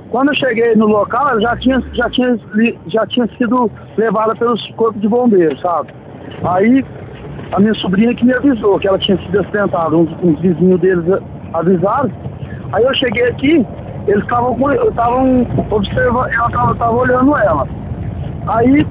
Quando eu cheguei no local, ela já tinha sido levada pelos corpos de bombeiros, sabe? Aí, a minha sobrinha que me avisou que ela tinha sido acidentada, uns vizinhos deles avisaram. Aí eu cheguei aqui, eles estavam observando, ela tava olhando ela. Aí,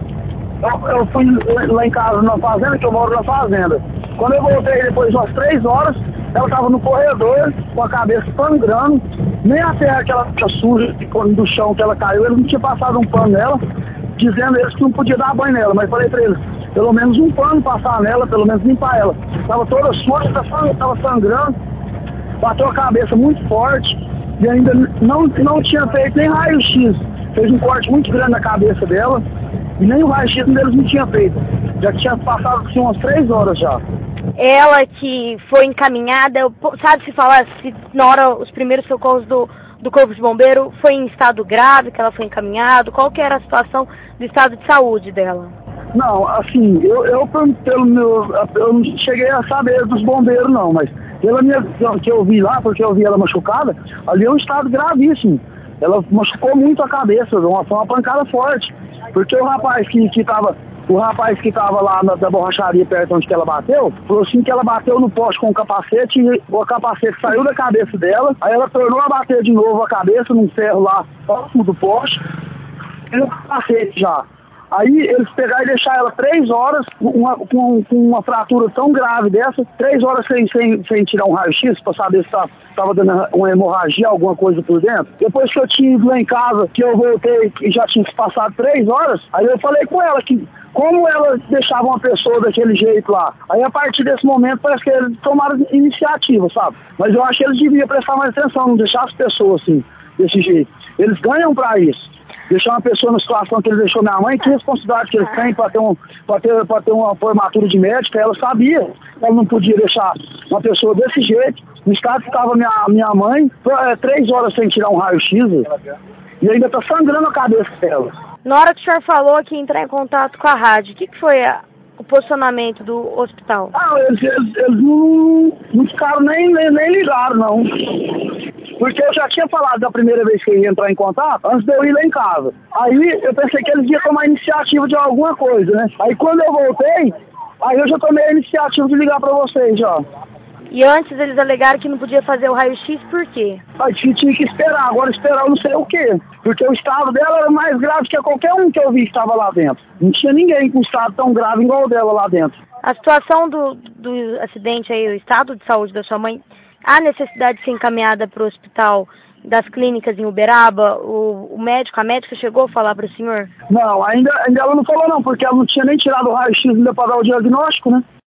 eu fui lá em casa na fazenda, que eu moro na fazenda. Quando eu voltei depois de umas 3 horas, ela estava no corredor, com a cabeça sangrando, nem a terra que ela fica suja do chão que ela caiu, eles não tinham passado um pano nela, dizendo eles que não podia dar banho nela, mas falei pra eles, pelo menos um pano passar nela, pelo menos limpar ela. Estava toda suja, estava sangrando, bateu a cabeça muito forte, e ainda não tinha feito nem raio-x, fez um corte muito grande na cabeça dela, e nem o raio-x deles não tinha feito. Já tinha passado assim, umas 3 horas já. Ela que foi encaminhada, sabe se falar se na hora os primeiros socorros do Corpo de Bombeiro foi em estado grave, que ela foi encaminhada? Qual que era a situação do estado de saúde dela? Não, assim, eu não cheguei a saber dos bombeiros não, mas pela minha visão que eu vi lá, porque eu vi ela machucada, ali é um estado gravíssimo. Ela machucou muito a cabeça, foi uma pancada forte. Porque o rapaz que tava lá da borracharia perto onde que ela bateu, falou assim que ela bateu no poste com o capacete e o capacete saiu da cabeça dela, aí ela tornou a bater de novo a cabeça num ferro lá próximo do poste e o capacete já. Aí eles pegaram e deixaram ela 3 horas com uma fratura tão grave dessa, 3 horas sem tirar um raio-x para saber se estava dando uma hemorragia, alguma coisa por dentro. Depois que eu tinha ido lá em casa, que eu voltei e já tinha passado 3 horas, aí eu falei com ela que como ela deixava uma pessoa daquele jeito lá. Aí a partir desse momento parece que eles tomaram iniciativa, sabe? Mas eu acho que eles deviam prestar mais atenção, não deixar as pessoas assim, desse jeito. Eles ganham pra isso. Deixar uma pessoa na situação que ele deixou minha mãe, que responsabilidade que eles têm para ter uma formatura de médica, ela sabia que ela não podia deixar uma pessoa desse jeito. No estado que estava minha mãe, 3 horas sem tirar um raio-x, e ainda tá sangrando a cabeça dela. Na hora que o senhor falou que ia entrar em contato com a rádio, o que foi o posicionamento do hospital? Eles não ficaram nem ligaram, não. Porque eu já tinha falado da primeira vez que eu ia entrar em contato, antes de eu ir lá em casa. Aí eu pensei que eles iam tomar iniciativa de alguma coisa, né? Aí quando eu voltei, aí eu já tomei a iniciativa de ligar pra vocês, já. E antes eles alegaram que não podia fazer o raio-x, por quê? Aí tinha que esperar, agora esperar eu não sei o quê. Porque o estado dela era mais grave que qualquer um que eu vi que estava lá dentro. Não tinha ninguém com um estado tão grave igual o dela lá dentro. A situação do acidente aí, o estado de saúde da sua mãe, há necessidade de ser encaminhada para o hospital das clínicas em Uberaba? A médica chegou a falar para o senhor? Não, ainda ela não falou não, porque ela não tinha nem tirado o raio-x ainda para dar o diagnóstico, né?